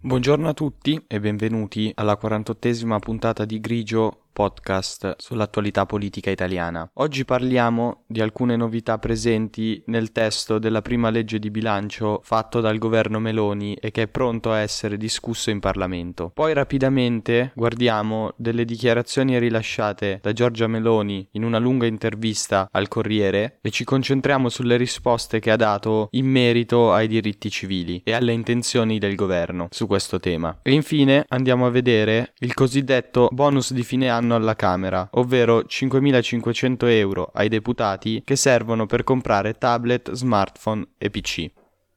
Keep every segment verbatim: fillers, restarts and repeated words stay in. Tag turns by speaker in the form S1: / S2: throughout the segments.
S1: Buongiorno a tutti e benvenuti alla quarantottesima puntata di Grigio podcast sull'attualità politica italiana. Oggi parliamo di alcune novità presenti nel testo della prima legge di bilancio fatto dal governo Meloni e che è pronto a essere discusso in Parlamento. Poi rapidamente guardiamo delle dichiarazioni rilasciate da Giorgia Meloni in una lunga intervista al Corriere e ci concentriamo sulle risposte che ha dato in merito ai diritti civili e alle intenzioni del governo su questo tema. E infine andiamo a vedere il cosiddetto bonus di fine anno alla Camera, ovvero cinquemilacinquecento euro ai deputati che servono per comprare tablet, smartphone e P C.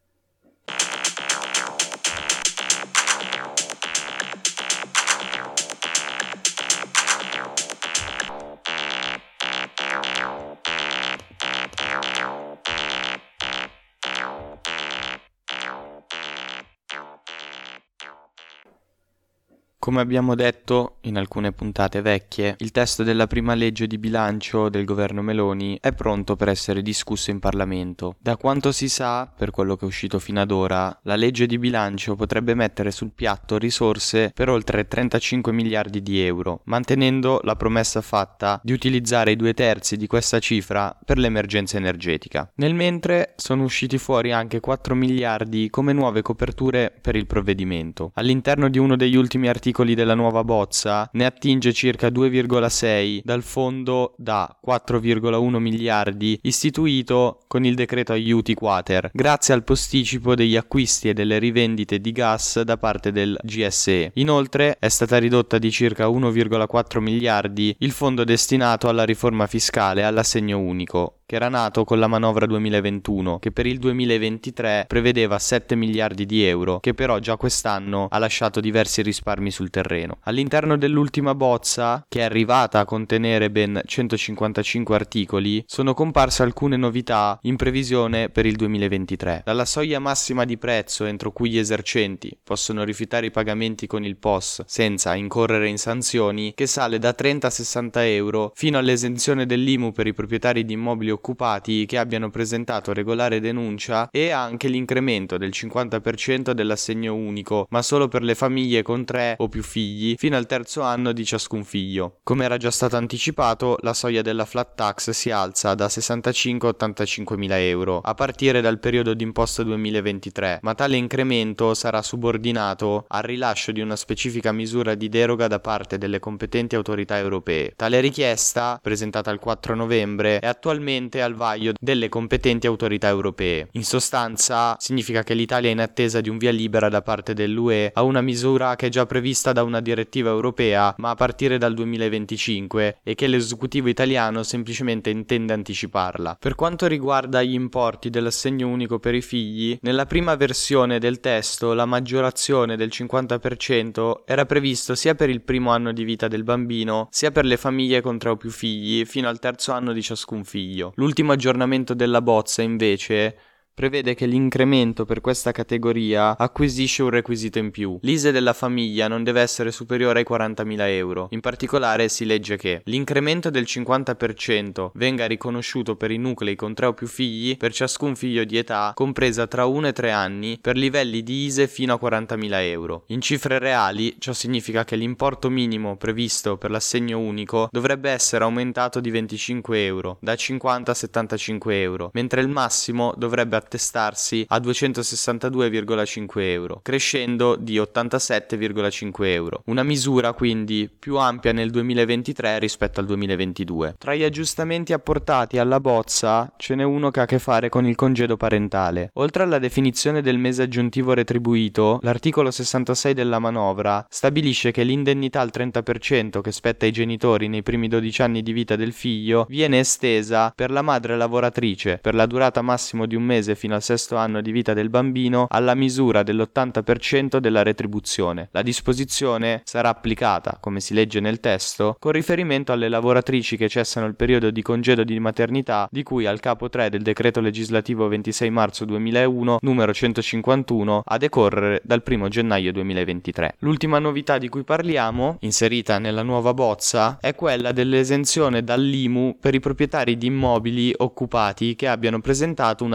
S1: Come abbiamo detto in alcune puntate vecchie, il testo della prima legge di bilancio del governo Meloni è pronto per essere discusso in Parlamento. Da quanto si sa, per quello che è uscito fino ad ora, la legge di bilancio potrebbe mettere sul piatto risorse per oltre trentacinque miliardi di euro, mantenendo la promessa fatta di utilizzare i due terzi di questa cifra per l'emergenza energetica. Nel mentre sono usciti fuori anche quattro miliardi come nuove coperture per il provvedimento. All'interno di uno degli ultimi articoli della nuova bozza ne attinge circa due virgola sei dal fondo da quattro virgola uno miliardi istituito con il decreto aiuti quater, grazie al posticipo degli acquisti e delle rivendite di gas da parte del G S E. Inoltre è stata ridotta di circa uno virgola quattro miliardi il fondo destinato alla riforma fiscale e all'assegno unico, che era nato con la manovra duemilaventuno, che per il duemilaventitré prevedeva sette miliardi di euro, che però già quest'anno ha lasciato diversi risparmi sul terreno. All'interno dell'ultima bozza, che è arrivata a contenere ben centocinquantacinque articoli, sono comparse alcune novità in previsione per il duemilaventitré. Dalla soglia massima di prezzo entro cui gli esercenti possono rifiutare i pagamenti con il P O S senza incorrere in sanzioni, che sale da trenta a sessanta euro, fino all'esenzione dell'I M U per i proprietari di immobili occupati che abbiano presentato regolare denuncia, e anche l'incremento del cinquanta per cento dell'assegno unico, ma solo per le famiglie con tre o più figli, fino al terzo anno di ciascun figlio. Come era già stato anticipato, la soglia della flat tax si alza da sessantacinque a ottantacinque mila euro a partire dal periodo d'imposta duemilaventitré, ma tale incremento sarà subordinato al rilascio di una specifica misura di deroga da parte delle competenti autorità europee. Tale richiesta, presentata il quattro novembre, è attualmente al vaglio delle competenti autorità europee. In sostanza significa che l'Italia è in attesa di un via libera da parte dell'U E a una misura che è già prevista da una direttiva europea, ma a partire dal duemilaventicinque, e che l'esecutivo italiano semplicemente intende anticiparla. Per quanto riguarda gli importi dell'assegno unico per i figli, nella prima versione del testo la maggiorazione del cinquanta per cento era previsto sia per il primo anno di vita del bambino, sia per le famiglie con tre o più figli fino al terzo anno di ciascun figlio. L'ultimo aggiornamento della bozza, invece, prevede che l'incremento per questa categoria acquisisce un requisito in più. L'I S E E della famiglia non deve essere superiore ai quarantamila euro. In particolare si legge che l'incremento del cinquanta per cento venga riconosciuto per i nuclei con tre o più figli per ciascun figlio di età compresa tra uno e tre anni per livelli di I S E E fino a quarantamila euro. In cifre reali, ciò significa che l'importo minimo previsto per l'assegno unico dovrebbe essere aumentato di venticinque euro, da cinquanta a settantacinque euro, mentre il massimo dovrebbe attestarsi a duecentosessantadue virgola cinque euro, crescendo di ottantasette virgola cinque euro. Una misura quindi più ampia nel duemilaventitré rispetto al duemilaventidue. Tra gli aggiustamenti apportati alla bozza ce n'è uno che ha a che fare con il congedo parentale. Oltre alla definizione del mese aggiuntivo retribuito, l'articolo sessantasei della manovra stabilisce che l'indennità al trenta per cento che spetta ai genitori nei primi dodici anni di vita del figlio viene estesa per la madre lavoratrice per la durata massimo di un mese fino al sesto anno di vita del bambino alla misura dell'ottanta per cento della retribuzione. La disposizione sarà applicata, come si legge nel testo, con riferimento alle lavoratrici che cessano il periodo di congedo di maternità di cui al capo tre del decreto legislativo ventisei marzo duemilauno numero centocinquantuno a decorrere dal primo gennaio duemilaventitré. L'ultima novità di cui parliamo, inserita nella nuova bozza, è quella dell'esenzione dall'I M U per i proprietari di immobili occupati che abbiano presentato una regolare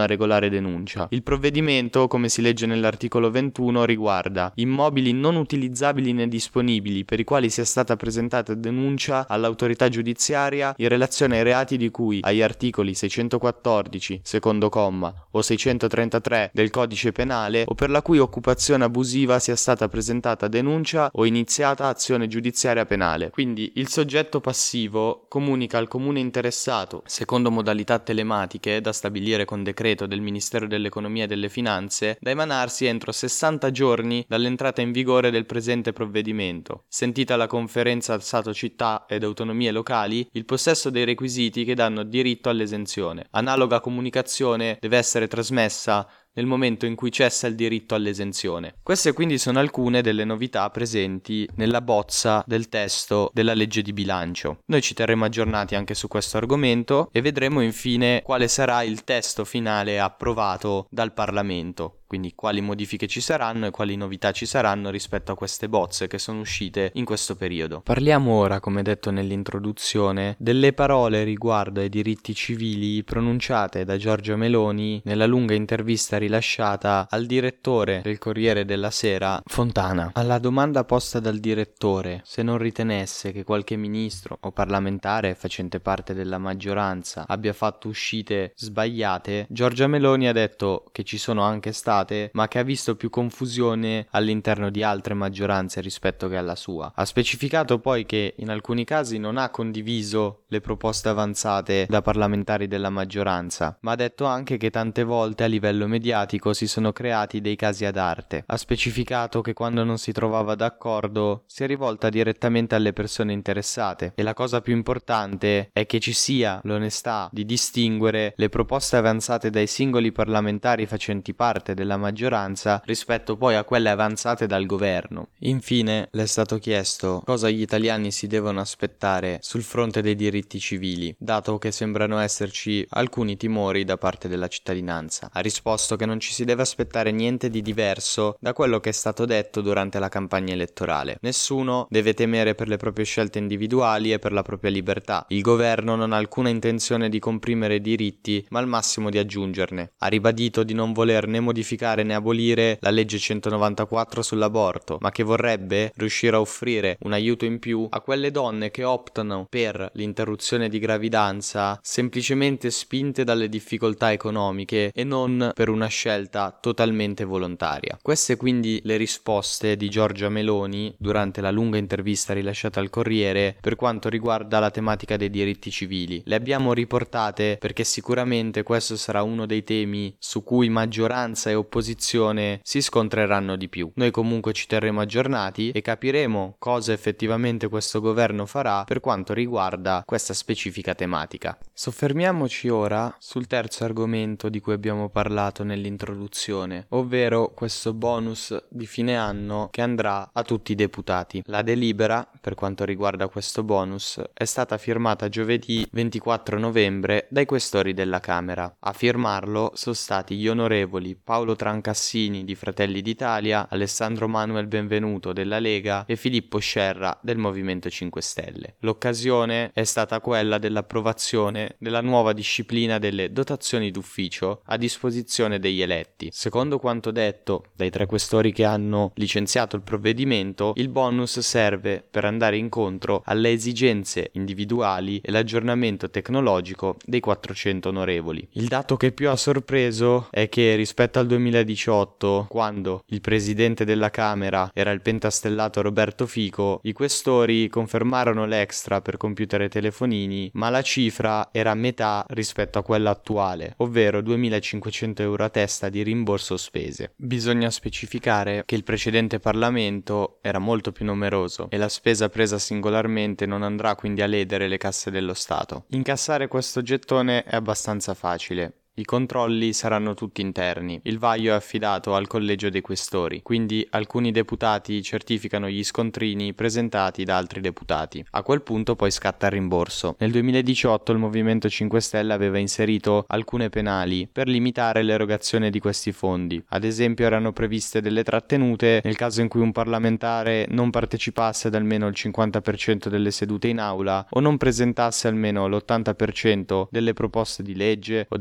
S1: fare denuncia. Il provvedimento, come si legge nell'articolo ventuno, riguarda immobili non utilizzabili né disponibili per i quali sia stata presentata denuncia all'autorità giudiziaria in relazione ai reati di cui agli articoli seicentoquattordici, secondo comma, o seicentotrentatré del Codice Penale o per la cui occupazione abusiva sia stata presentata denuncia o iniziata azione giudiziaria penale. Quindi il soggetto passivo comunica al comune interessato, secondo modalità telematiche da stabilire con decreto del Ministero dell'Economia e delle Finanze, da emanarsi entro sessanta giorni dall'entrata in vigore del presente provvedimento, sentita la Conferenza Stato-Città ed Autonomie Locali, il possesso dei requisiti che danno diritto all'esenzione. Analoga comunicazione deve essere trasmessa nel momento in cui cessa il diritto all'esenzione. Queste quindi sono alcune delle novità presenti nella bozza del testo della legge di bilancio. Noi ci terremo aggiornati anche su questo argomento e vedremo infine quale sarà il testo finale approvato dal Parlamento. Quindi quali modifiche ci saranno e quali novità ci saranno rispetto a queste bozze che sono uscite in questo periodo. Parliamo ora, come detto nell'introduzione, delle parole riguardo ai diritti civili pronunciate da Giorgia Meloni nella lunga intervista rilasciata al direttore del Corriere della Sera, Fontana. Alla domanda posta dal direttore se non ritenesse che qualche ministro o parlamentare facente parte della maggioranza abbia fatto uscite sbagliate, Giorgia Meloni ha detto che ci sono anche state, ma che ha visto più confusione all'interno di altre maggioranze rispetto che alla sua. Ha specificato poi che in alcuni casi non ha condiviso le proposte avanzate da parlamentari della maggioranza, ma ha detto anche che tante volte a livello mediatico si sono creati dei casi ad arte. Ha specificato che quando non si trovava d'accordo si è rivolta direttamente alle persone interessate e la cosa più importante è che ci sia l'onestà di distinguere le proposte avanzate dai singoli parlamentari facenti parte della maggioranza rispetto poi a quelle avanzate dal governo. Infine le è stato chiesto cosa gli italiani si devono aspettare sul fronte dei diritti civili, dato che sembrano esserci alcuni timori da parte della cittadinanza. Ha risposto che non ci si deve aspettare niente di diverso da quello che è stato detto durante la campagna elettorale. Nessuno deve temere per le proprie scelte individuali e per la propria libertà. Il governo non ha alcuna intenzione di comprimere diritti, ma al massimo di aggiungerne. Ha ribadito di non voler né modificare né abolire la legge centonovantaquattro sull'aborto, ma che vorrebbe riuscire a offrire un aiuto in più a quelle donne che optano per l'interruzione di gravidanza semplicemente spinte dalle difficoltà economiche e non per una scelta totalmente volontaria. Queste quindi le risposte di Giorgia Meloni durante la lunga intervista rilasciata al Corriere per quanto riguarda la tematica dei diritti civili. Le abbiamo riportate perché sicuramente questo sarà uno dei temi su cui maggioranza e opposizione si scontreranno di più. Noi comunque ci terremo aggiornati e capiremo cosa effettivamente questo governo farà per quanto riguarda questa specifica tematica. Soffermiamoci ora sul terzo argomento di cui abbiamo parlato nell'introduzione, ovvero questo bonus di fine anno che andrà a tutti i deputati. La delibera per quanto riguarda questo bonus è stata firmata giovedì ventiquattro novembre dai questori della Camera. A firmarlo sono stati gli onorevoli Paolo Trancassini di Fratelli d'Italia, Alessandro Manuel Benvenuto della Lega e Filippo Scerra del Movimento cinque Stelle. L'occasione è stata quella dell'approvazione della nuova disciplina delle dotazioni d'ufficio a disposizione degli eletti. Secondo quanto detto dai tre questori che hanno licenziato il provvedimento, il bonus serve per andare incontro alle esigenze individuali e l'aggiornamento tecnologico dei quattrocento onorevoli. Il dato che più ha sorpreso è che rispetto al duemiladiciotto, quando il presidente della Camera era il pentastellato Roberto Fico, i questori confermarono l'extra per computer e telefonini, ma la cifra era metà rispetto a quella attuale, ovvero duemilacinquecento euro a testa di rimborso spese. Bisogna specificare che il precedente Parlamento era molto più numeroso e la spesa presa singolarmente non andrà quindi a ledere le casse dello Stato. Incassare questo gettone è abbastanza facile. I controlli saranno tutti interni. Il vaglio è affidato al collegio dei questori, quindi alcuni deputati certificano gli scontrini presentati da altri deputati. A quel punto poi scatta il rimborso. Nel duemiladiciotto il Movimento cinque Stelle aveva inserito alcune penali per limitare l'erogazione di questi fondi. Ad esempio erano previste delle trattenute nel caso in cui un parlamentare non partecipasse ad almeno il cinquanta per cento delle sedute in aula o non presentasse almeno l'ottanta per cento delle proposte di legge o degli atti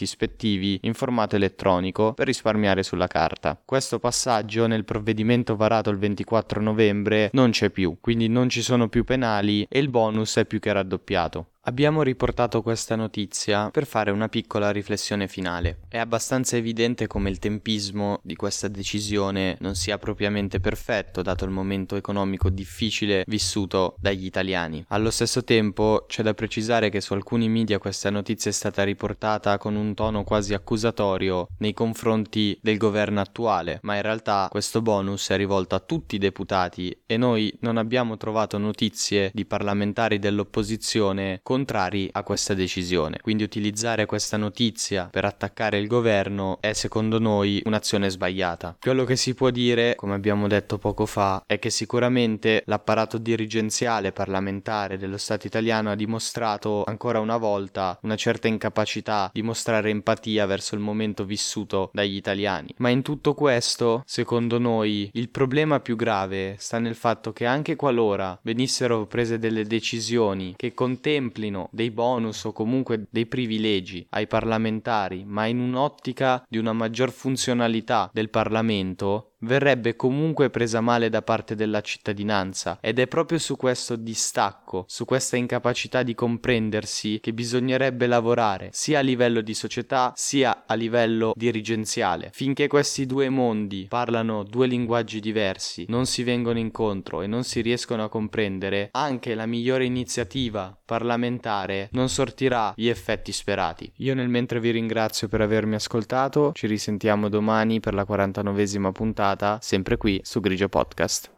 S1: ispettivi in formato elettronico per risparmiare sulla carta. Questo passaggio nel provvedimento varato il ventiquattro novembre non c'è più, quindi non ci sono più penali e il bonus è più che raddoppiato. Abbiamo riportato questa notizia per fare una piccola riflessione finale. È abbastanza evidente come il tempismo di questa decisione non sia propriamente perfetto, dato il momento economico difficile vissuto dagli italiani. Allo stesso tempo c'è da precisare che su alcuni media questa notizia è stata riportata con un tono quasi accusatorio nei confronti del governo attuale, ma in realtà questo bonus è rivolto a tutti i deputati e noi non abbiamo trovato notizie di parlamentari dell'opposizione contrari a questa decisione. Quindi utilizzare questa notizia per attaccare il governo è secondo noi un'azione sbagliata. Quello che si può dire, come abbiamo detto poco fa, è che sicuramente l'apparato dirigenziale parlamentare dello Stato italiano ha dimostrato ancora una volta una certa incapacità di mostrare empatia verso il momento vissuto dagli italiani. Ma in tutto questo, secondo noi, il problema più grave sta nel fatto che anche qualora venissero prese delle decisioni che contemplino dei bonus o comunque dei privilegi ai parlamentari, ma in un'ottica di una maggior funzionalità del Parlamento, verrebbe comunque presa male da parte della cittadinanza, ed è proprio su questo distacco, su questa incapacità di comprendersi che bisognerebbe lavorare sia a livello di società sia a livello dirigenziale. Finché questi due mondi parlano due linguaggi diversi, non si vengono incontro e non si riescono a comprendere, anche la migliore iniziativa parlamentare non sortirà gli effetti sperati. Io nel mentre vi ringrazio per avermi ascoltato, ci risentiamo domani per la quarantanovesima puntata, sempre qui su Grigio Podcast.